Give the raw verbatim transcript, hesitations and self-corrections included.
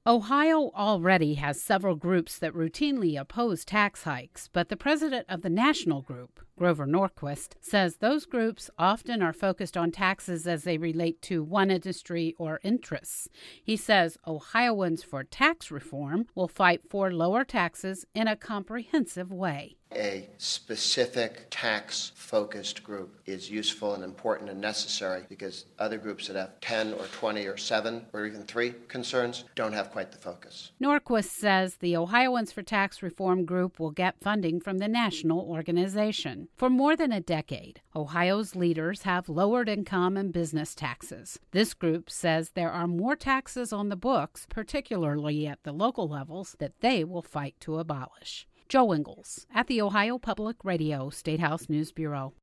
Ohio already has several groups that routinely oppose tax hikes, but the president of the national group, Grover Norquist, says those groups often are focused on taxes as they relate to one industry or interests. He says Ohioans for Tax Reform will fight for lower taxes in a comprehensive way. A specific tax-focused group is useful and important and necessary because other groups that have ten or twenty or seven or even three concerns don't have quite the focus. Norquist says the Ohioans for Tax Reform group will get funding from the national organization. For more than a decade, Ohio's leaders have lowered income and business taxes. This group says there are more taxes on the books, particularly at the local levels, that they will fight to abolish. Joe Ingles at the Ohio Public Radio State House News Bureau.